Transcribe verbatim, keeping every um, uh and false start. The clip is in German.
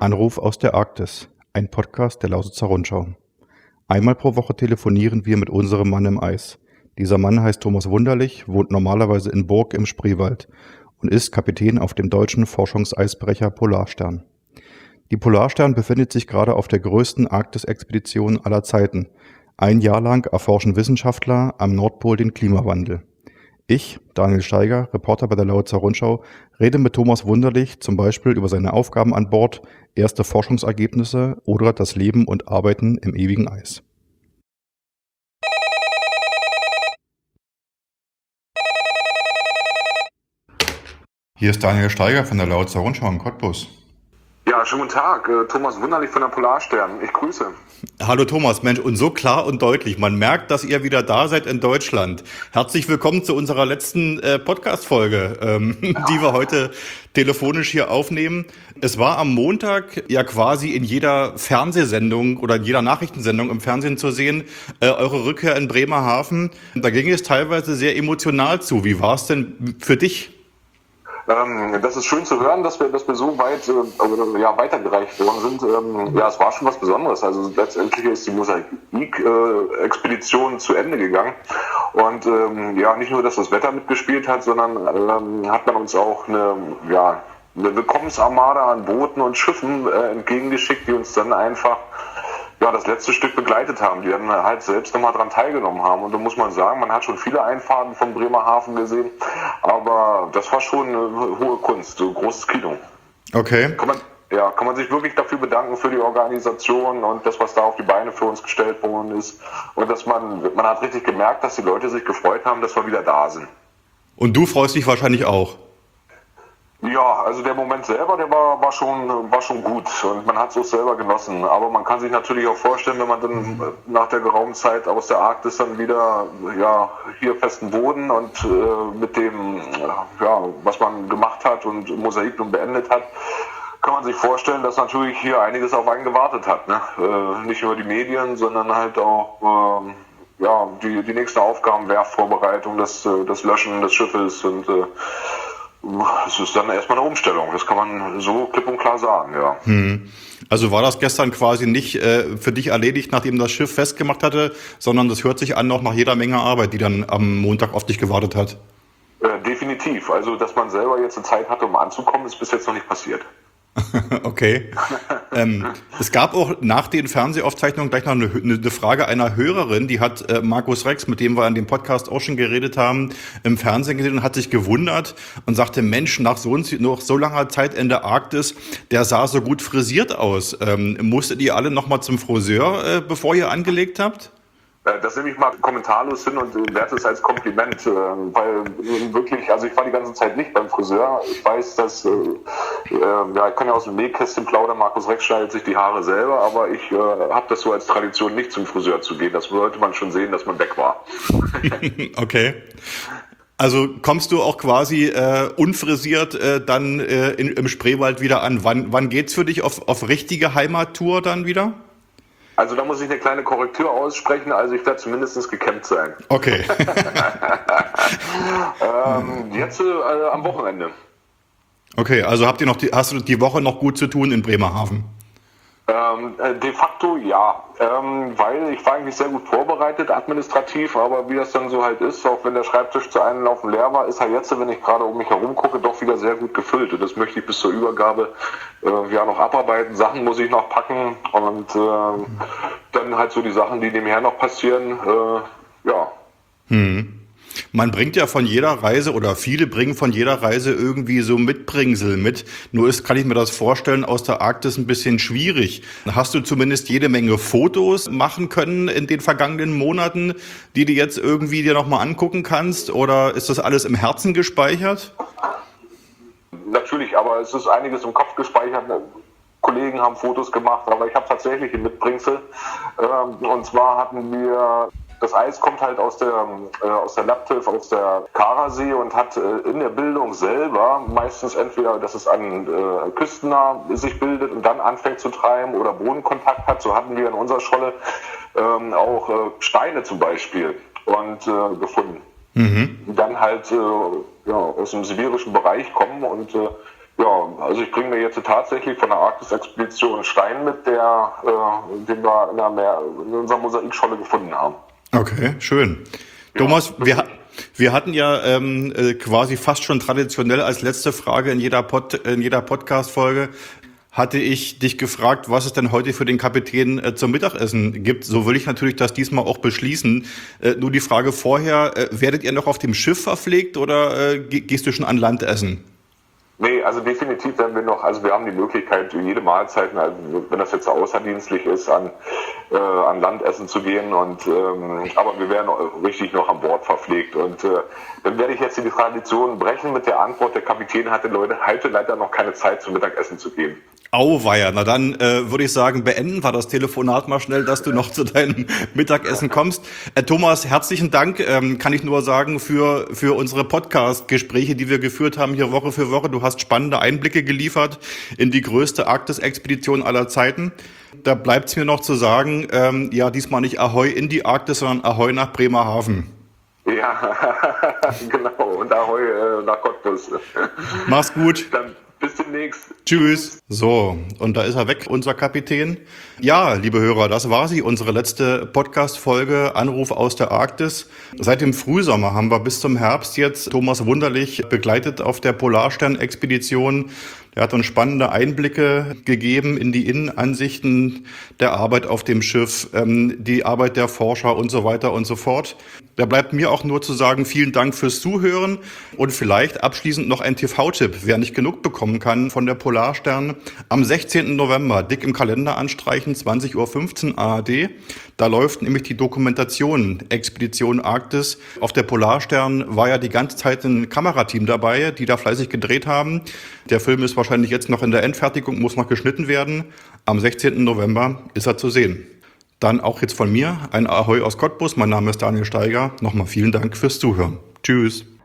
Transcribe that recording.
Anruf aus der Arktis, ein Podcast der Lausitzer Rundschau. Einmal pro Woche telefonieren wir mit unserem Mann im Eis. Dieser Mann heißt Thomas Wunderlich, wohnt normalerweise in Burg im Spreewald und ist Kapitän auf dem deutschen Forschungseisbrecher Polarstern. Die Polarstern befindet sich gerade auf der größten Arktis-Expedition aller Zeiten. Ein Jahr lang erforschen Wissenschaftler am Nordpol den Klimawandel. Ich, Daniel Steiger, Reporter bei der Lausitzer Rundschau, rede mit Thomas Wunderlich zum Beispiel über seine Aufgaben an Bord, erste Forschungsergebnisse oder das Leben und Arbeiten im ewigen Eis. Hier ist Daniel Steiger von der Lausitzer Rundschau in Cottbus. Ja, schönen guten Tag. Thomas Wunderlich von der Polarstern. Ich grüße. Hallo Thomas, Mensch, und so klar und deutlich. Man merkt, dass ihr wieder da seid in Deutschland. Herzlich willkommen zu unserer letzten äh, Podcast-Folge, ähm, die wir heute telefonisch hier aufnehmen. Es war am Montag ja quasi in jeder Fernsehsendung oder in jeder Nachrichtensendung im Fernsehen zu sehen, äh, eure Rückkehr in Bremerhaven. Da ging es teilweise sehr emotional zu. Wie war es denn für dich? Ähm, das ist schön zu hören, dass wir, dass wir so weit äh, ja, weitergereicht worden sind. Ähm, ja, es war schon was Besonderes. Also letztendlich ist die Mosaik-Expedition äh, zu Ende gegangen. Und ähm, ja, nicht nur, dass das Wetter mitgespielt hat, sondern ähm, hat man uns auch eine, ja, eine Willkommensarmada an Booten und Schiffen äh, entgegengeschickt, die uns dann einfach ja, das letzte Stück begleitet haben, die dann halt selbst nochmal dran teilgenommen haben. Und da muss man sagen, man hat schon viele Einfahrten von Bremerhaven gesehen, aber das war schon eine hohe Kunst, so großes Kino. Okay. Kann man, ja, kann man sich wirklich dafür bedanken für die Organisation und das, was da auf die Beine für uns gestellt worden ist. Und dass man, man hat richtig gemerkt, dass die Leute sich gefreut haben, dass wir wieder da sind. Und du freust dich wahrscheinlich auch? Ja, also der Moment selber, der war, war schon, war schon gut und man hat es auch selber genossen. Aber man kann sich natürlich auch vorstellen, wenn man dann nach der geraumen Zeit aus der Arktis dann wieder, ja, hier festen Boden und äh, mit dem, ja, was man gemacht hat und Mosaik nun beendet hat, kann man sich vorstellen, dass natürlich hier einiges auf einen gewartet hat, ne? Äh, nicht nur die Medien, sondern halt auch, äh, ja, die, die nächsten Aufgaben, Werftvorbereitung, das, das Löschen des Schiffes und äh, es ist dann erstmal eine Umstellung, das kann man so klipp und klar sagen, ja. Hm. Also war das gestern quasi nicht äh, für dich erledigt, nachdem das Schiff festgemacht hatte, sondern das hört sich an noch nach jeder Menge Arbeit, die dann am Montag auf dich gewartet hat? Äh, definitiv, also dass man selber jetzt eine Zeit hatte, um anzukommen, ist bis jetzt noch nicht passiert. Okay. ähm, es gab auch nach den Fernsehaufzeichnungen gleich noch eine, eine Frage einer Hörerin, die hat äh, Markus Rex, mit dem wir an dem Podcast auch schon geredet haben, im Fernsehen gesehen und hat sich gewundert und sagte, Mensch, nach so, nach so langer Zeit in der Arktis, der sah so gut frisiert aus. Ähm, musstet ihr alle nochmal zum Friseur, äh, bevor ihr angelegt habt? Das nehme ich mal kommentarlos hin und werte es als Kompliment, weil wirklich, also ich war die ganze Zeit nicht beim Friseur. Ich weiß, dass, äh, ja, ich kann ja aus dem Nähkästchen plaudern, Markus Rex schneidet sich die Haare selber, aber ich äh, habe das so als Tradition, nicht zum Friseur zu gehen. Das sollte man schon sehen, dass man weg war. Okay. Also kommst du auch quasi äh, unfrisiert äh, dann äh, in, im Spreewald wieder an? Wann, wann geht's für dich auf, auf richtige Heimattour dann wieder? Also da muss ich eine kleine Korrektur aussprechen, also ich werde zumindest gekämmt sein. Okay. ähm, jetzt äh, am Wochenende. Okay, also habt ihr noch die, hast du die Woche noch gut zu tun in Bremerhaven? Ähm, de facto ja, ähm, weil ich war eigentlich sehr gut vorbereitet, administrativ, aber wie das dann so halt ist, auch wenn der Schreibtisch zu einem Laufen leer war, ist er jetzt, wenn ich gerade um mich herum gucke, doch wieder sehr gut gefüllt. Und das möchte ich bis zur Übergabe äh, ja noch abarbeiten. Sachen muss ich noch packen und äh, dann halt so die Sachen, die nebenher noch passieren, äh, ja. Hm. Man bringt ja von jeder Reise oder viele bringen von jeder Reise irgendwie so Mitbringsel mit. Nur ist, kann ich mir das vorstellen, aus der Arktis ein bisschen schwierig. Hast du zumindest jede Menge Fotos machen können in den vergangenen Monaten, die du jetzt irgendwie dir nochmal angucken kannst? Oder ist das alles im Herzen gespeichert? Natürlich, aber es ist einiges im Kopf gespeichert. Kollegen haben Fotos gemacht, aber ich habe tatsächlich ein Mitbringsel. Und zwar hatten wir... Das Eis kommt halt aus der, äh, aus der Laptev, aus der Karasee und hat äh, in der Bildung selber meistens entweder, dass es an äh, küstennah sich bildet und dann anfängt zu treiben oder Bodenkontakt hat. So hatten wir in unserer Scholle ähm, auch äh, Steine zum Beispiel und äh, gefunden. Mhm. Die dann halt äh, ja, aus dem sibirischen Bereich kommen und äh, Ja, also ich bringe mir jetzt tatsächlich von der Arktis-Expedition einen Stein mit, der, äh, den wir in, der Meer, in unserer Mosaikscholle gefunden haben. Okay, schön. Ja. Thomas, wir, wir hatten ja ähm, äh, quasi fast schon traditionell als letzte Frage in jeder, Pod, in jeder Podcast-Folge hatte ich dich gefragt, was es denn heute für den Kapitän äh, zum Mittagessen gibt. So will ich natürlich das diesmal auch beschließen. Äh, nur die Frage vorher, äh, werdet ihr noch auf dem Schiff verpflegt oder äh, gehst du schon an Land essen? Nee, also definitiv werden wir noch, also wir haben die Möglichkeit, jede Mahlzeit, also wenn das jetzt außerdienstlich ist, an, äh, an Land essen zu gehen. Und ähm, aber wir werden richtig noch an Bord verpflegt. Und äh, dann werde ich jetzt die Tradition brechen mit der Antwort, der Kapitän hatte Leute heute leider noch keine Zeit zum Mittagessen zu gehen. Auweia, na dann äh, würde ich sagen, beenden wir das Telefonat mal schnell, dass du noch zu deinem Mittagessen kommst. Äh, Thomas, herzlichen Dank, ähm, kann ich nur sagen, für für unsere Podcast-Gespräche, die wir geführt haben hier Woche für Woche. Du hast spannende Einblicke geliefert in die größte Arktis-Expedition aller Zeiten. Da bleibt es mir noch zu sagen, ähm, ja, diesmal nicht Ahoi in die Arktis, sondern Ahoi nach Bremerhaven. Ja, genau, und Ahoi äh, nach Cottbus. Mach's gut. Dann bis demnächst. Tschüss. So, und da ist er weg, unser Kapitän. Ja, liebe Hörer, das war sie, unsere letzte Podcast-Folge Anruf aus der Arktis. Seit dem Frühsommer haben wir bis zum Herbst jetzt Thomas Wunderlich begleitet auf der Polarstern-Expedition. Er hat uns spannende Einblicke gegeben in die Innenansichten der Arbeit auf dem Schiff, ähm, die Arbeit der Forscher und so weiter und so fort. Da bleibt mir auch nur zu sagen, vielen Dank fürs Zuhören und vielleicht abschließend noch ein T V-Tipp, wer nicht genug bekommen kann von der Polarstern. Am sechzehnten November, dick im Kalender anstreichen, zwanzig Uhr fünfzehn A R D. Da läuft nämlich die Dokumentation Expedition Arktis. Auf der Polarstern war ja die ganze Zeit ein Kamerateam dabei, die da fleißig gedreht haben. Der Film ist wahrscheinlich jetzt noch in der Endfertigung, muss noch geschnitten werden. Am sechzehnten November ist er zu sehen. Dann auch jetzt von mir ein Ahoi aus Cottbus. Mein Name ist Daniel Steiger. Nochmal vielen Dank fürs Zuhören. Tschüss.